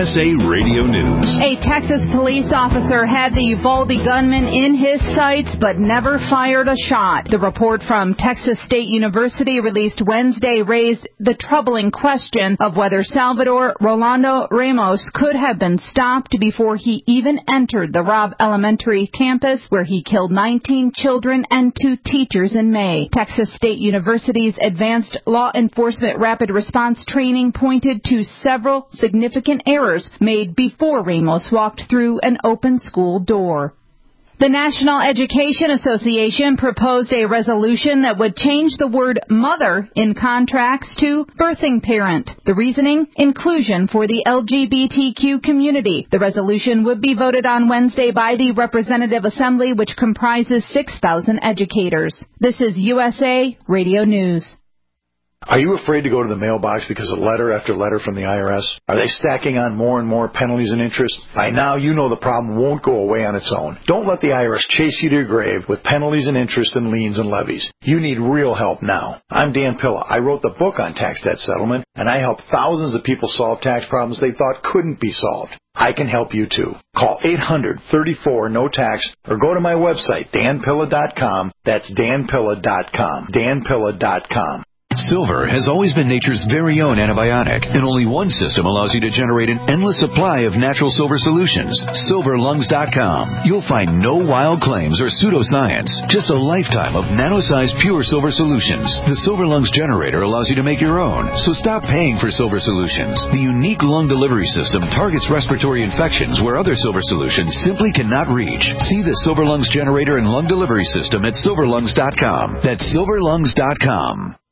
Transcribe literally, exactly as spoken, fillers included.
S A Radio News. A Texas police officer had the Uvalde gunman in his sights but never fired a shot. The report from Texas State University released Wednesday raised the troubling question of whether Salvador Rolando Ramos could have been stopped before he even entered the Robb Elementary campus, where he killed nineteen children and two teachers in May. Texas State University's Advanced Law Enforcement Rapid Response Training pointed to several significant errors made before Ramos walked through an open school door. The National Education Association proposed a resolution that would change the word mother in contracts to birthing parent. The reasoning? Inclusion for the L G B T Q community. The resolution would be voted on Wednesday by the Representative Assembly, which comprises six thousand educators. This is U S A Radio News. Are you afraid to go to the mailbox because of letter after letter from the I R S? Are they stacking on more and more penalties and interest? By now, you know the problem won't go away on its own. Don't let the I R S chase you to your grave with penalties and interest and liens and levies. You need real help now. I'm Dan Pilla. I wrote the book on tax debt settlement, and I helped thousands of people solve tax problems they thought couldn't be solved. I can help you too. Call eight hundred, thirty-four, no tax or go to my website, dan pilla dot com. That's dan pilla dot com. dan pilla dot com. Silver has always been nature's very own antibiotic, and only one system allows you to generate an endless supply of natural silver solutions. silver lungs dot com. You'll find no wild claims or pseudoscience, just a lifetime of nano-sized pure silver solutions. The Silver Lungs generator allows you to make your own, so stop paying for silver solutions. The unique lung delivery system targets respiratory infections where other silver solutions simply cannot reach. See the Silver Lungs generator and lung delivery system at silver lungs dot com. That's silver lungs dot com.